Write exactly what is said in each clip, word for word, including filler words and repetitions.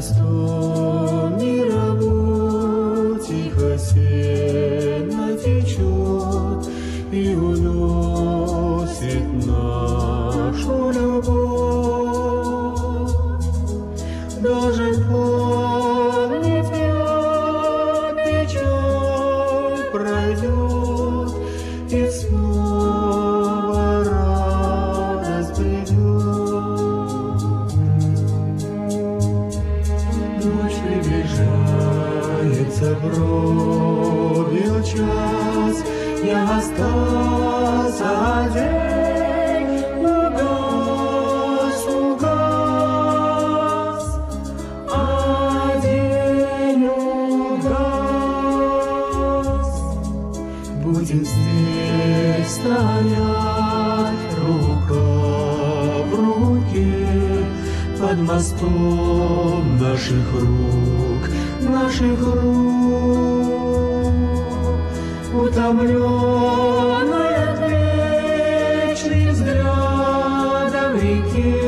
мостом мировой тихо сенно течет и уносит нашу любовь. Должен помнить я, печаль пройдет, и снова радость придет. Ночь приближается, пробил час, я остался один, угас, угас, один угас. Будем здесь стоять, рука в руке, под мостом наших рук, наших рук, утомленная вечным взглядом реке,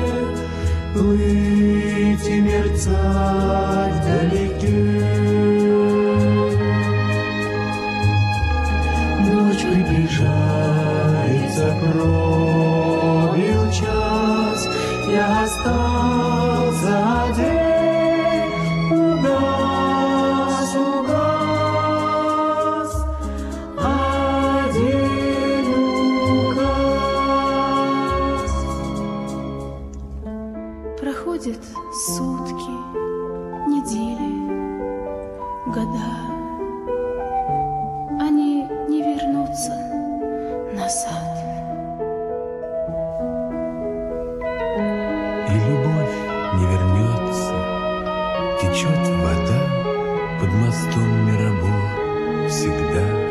плыть и мерцать вдалеке. Ночь приближается, пробил час, я остался один, угас, угас, один угас. Проходят сутки, недели, года. Они не вернутся назад. И любовь не вернется, течет вода под мостом Мирабо всегда.